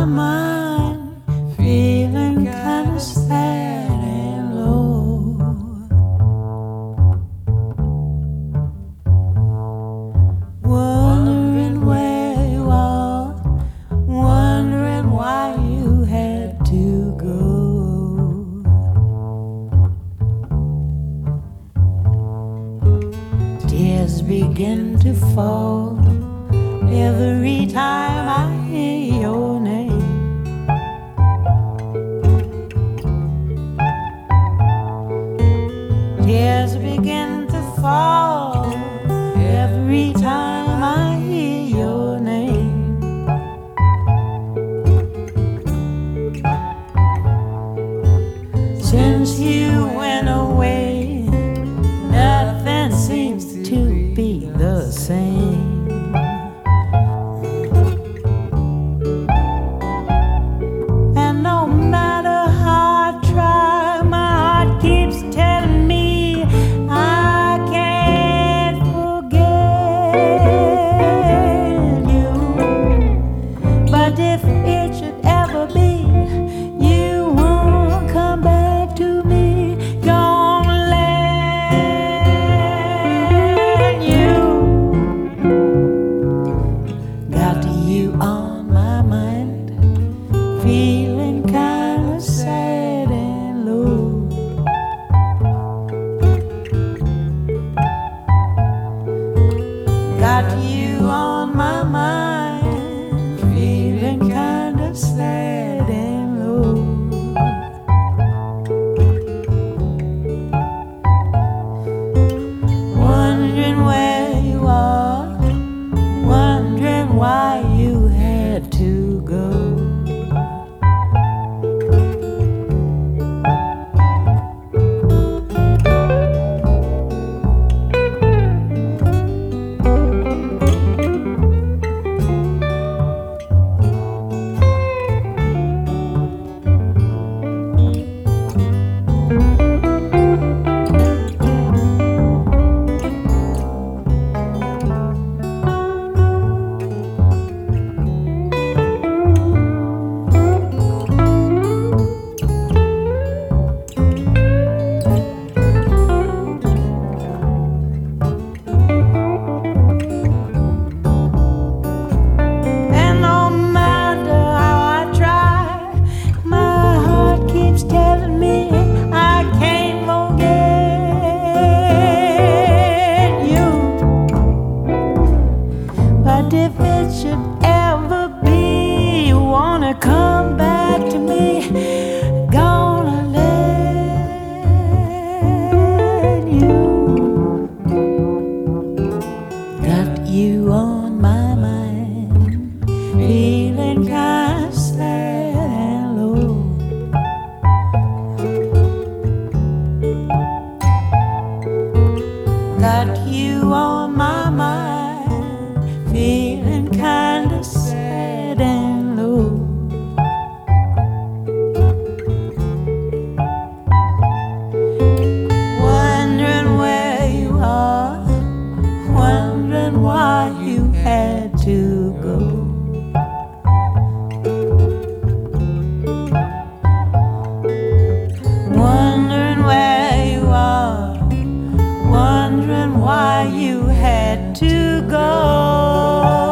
my mind, feeling kind of sad and low. Wondering where you are, wondering why you had to go. Tears begin to fall every time I hear your name. Tears begin to fall every time I hear your name. Since you went away, nothing seems to be the same. And no matter how I try, my heart keeps telling me I can't forget you. But if it should ever be you won't come back to me, gonna let you. Got you on my mind, feeling kinda sad and low. Got you on my mind, feeling kinda sad and low. Wondering where you are, wondering why you had to go. And no matter how I try, my heart keeps telling me I can't forget you. But if it should ever be you wanna come back to me, gonna let you. Got you on my mind, feeling kinda sad and low. Got you on my mind, feeling kinda sad and low. Wondering where you are, wondering why you had to go. Wondering where you are, wondering why you had to go.